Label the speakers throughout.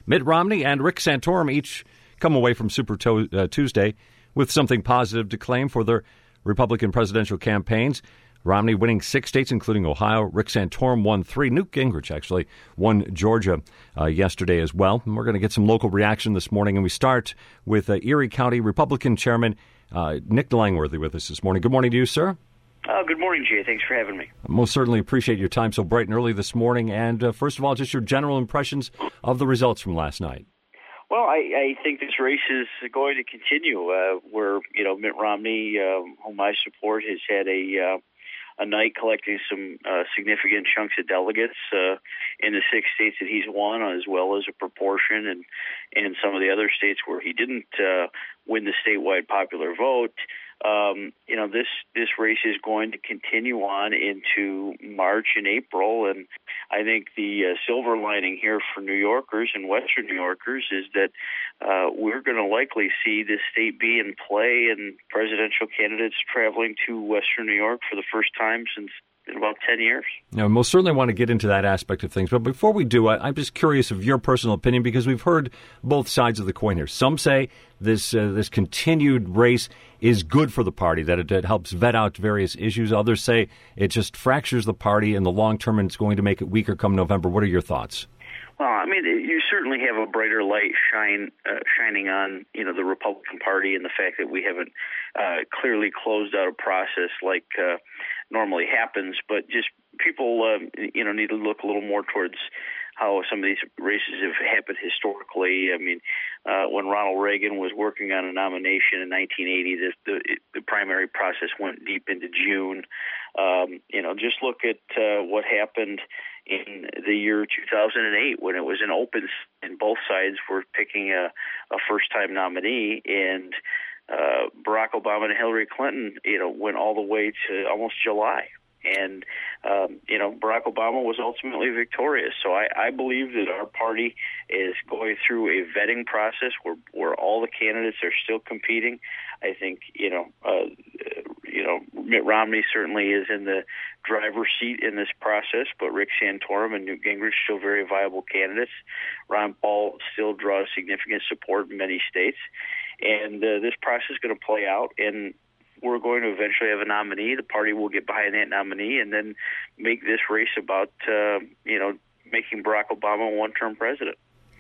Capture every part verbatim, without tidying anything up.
Speaker 1: Mitt Romney and Rick Santorum each come away from Super to- uh, Tuesday with something positive to claim for their Republican presidential campaigns. Romney winning six states, including Ohio. Rick Santorum won three. Newt Gingrich actually won Georgia uh, yesterday as well. And we're going to get some local reaction this morning, and we start with uh, Erie County Republican Chairman uh, Nick Langworthy with us this morning. Good morning to you, sir.
Speaker 2: Uh, good morning, Jay. Thanks for having me.
Speaker 1: I most certainly appreciate your time so bright and early this morning. And uh, first of all, just your general impressions of the results from last night.
Speaker 2: Well, I, I think this race is going to continue. Uh, where you know Mitt Romney, uh, whom I support, has had a uh, a night collecting some uh, significant chunks of delegates uh, in the six states that he's won, as well as a proportion, and in some of the other states where he didn't uh, win the statewide popular vote. Um, you know, this this race is going to continue on into March and April, and I think the uh, silver lining here for New Yorkers and Western New Yorkers is that uh, we're going to likely see this state be in play and presidential candidates traveling to Western New York for the first time since in about ten years.
Speaker 1: Now, most certainly want to get into that aspect of things. But before we do, I, I'm just curious of your personal opinion, because we've heard both sides of the coin here. Some say this uh, this continued race is good for the party, that it, it helps vet out various issues. Others say it just fractures the party in the long term and it's going to make it weaker come November. What are your thoughts?
Speaker 2: Well, I mean, you certainly have a brighter light shine uh, shining on, you know, the Republican Party and the fact that we haven't uh, clearly closed out a process like uh, normally happens. But just people, uh, you know, need to look a little more towards how some of these races have happened historically. I mean, uh, when Ronald Reagan was working on a nomination in nineteen eighty, the, the, the primary process went deep into June. Um, you know, just look at uh, what happened in the year two thousand eight when it was an open and both sides were picking a, a first-time nominee, and uh, Barack Obama and Hillary Clinton, you know, went all the way to almost July. And, um, you know, Barack Obama was ultimately victorious. So I, I believe that our party is going through a vetting process where, where all the candidates are still competing. I think, you know, uh, you know, Mitt Romney certainly is in the driver's seat in this process, but Rick Santorum and Newt Gingrich still very viable candidates. Ron Paul still draws significant support in many states. And uh, this process is going to play out, and we're going to eventually have a nominee. The party will get behind that nominee and then make this race about, uh, you know, making Barack Obama a one-term president.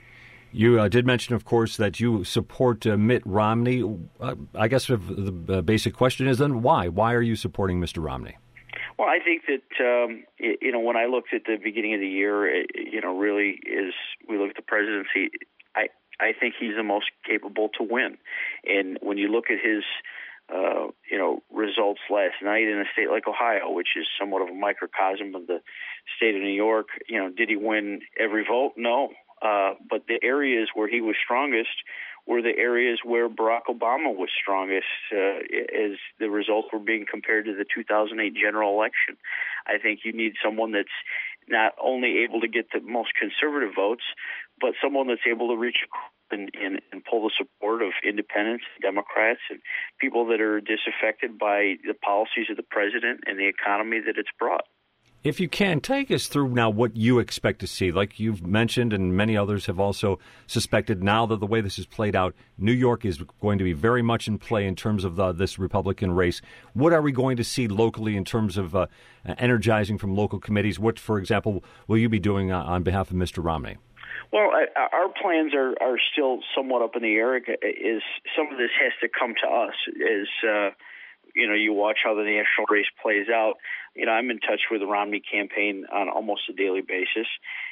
Speaker 1: You uh, did mention, of course, that you support uh, Mitt Romney. Uh, I guess the uh, basic question is then why? Why are you supporting Mister Romney?
Speaker 2: Well, I think that, um, you know, when I looked at the beginning of the year, it, you know, really is we look at the presidency, I, I think he's the most capable to win. And when you look at his Uh, you know, results last night in a state like Ohio, which is somewhat of a microcosm of the state of New York. You know, did he win every vote? No. Uh, but the areas where he was strongest were the areas where Barack Obama was strongest uh, as the results were being compared to the two thousand eight general election. I think you need someone that's not only able to get the most conservative votes, but someone that's able to reach and, and, and pull the support of independents, Democrats, and people that are disaffected by the policies of the president and the economy that it's brought.
Speaker 1: If you can, take us through now what you expect to see. Like you've mentioned, and many others have also suspected now that the way this is played out, New York is going to be very much in play in terms of uh, this Republican race. What are we going to see locally in terms of uh, energizing from local committees? What, for example, will you be doing uh, on behalf of Mister Romney?
Speaker 2: Well, I, our plans are, are still somewhat up in the air. Is some of this has to come to us. Is uh, you know, you watch how the national race plays out. You know, I'm in touch with the Romney campaign on almost a daily basis,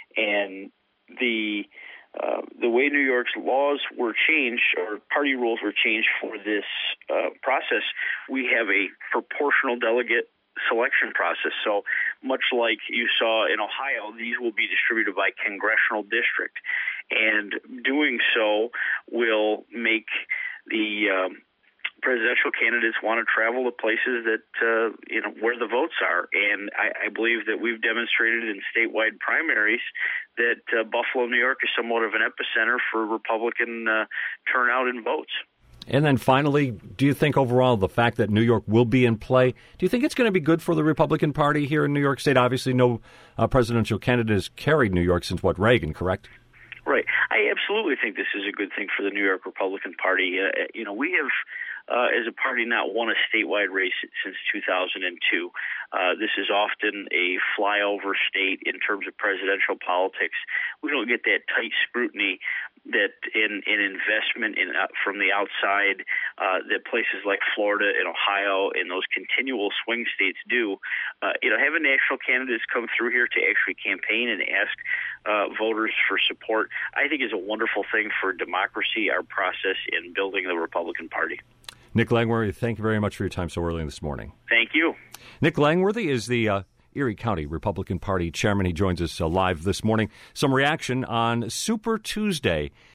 Speaker 2: and the uh, the way New York's laws were changed or party rules were changed for this uh, process, we have a proportional delegate selection process. So much like you saw in Ohio, these will be distributed by congressional district, and doing so will make the um, presidential candidates want to travel to places that uh, you know where the votes are. And I, I believe that we've demonstrated in statewide primaries that uh, Buffalo, New York, is somewhat of an epicenter for Republican uh, turnout in votes.
Speaker 1: And then finally, do you think overall the fact that New York will be in play, do you think it's going to be good for the Republican Party here in New York State? Obviously, no uh, presidential candidate has carried New York since, what, Reagan, correct?
Speaker 2: Right. I absolutely think this is a good thing for the New York Republican Party. Uh, you know, we have, uh, as a party, not won a statewide race since two thousand two. Uh, this is often a flyover state in terms of presidential politics. We don't get that tight scrutiny that in, in investment in uh, from the outside uh, that places like Florida and Ohio and those continual swing states do. Uh, you know, having national candidates come through here to actually campaign and ask uh, voters for support, I think is a wonderful thing for democracy, our process in building the Republican Party.
Speaker 1: Nick Langworthy, thank you very much for your time so early this morning.
Speaker 2: Thank you.
Speaker 1: Nick Langworthy is the uh, Erie County Republican Party chairman. He joins us uh, live this morning. Some reaction on Super Tuesday.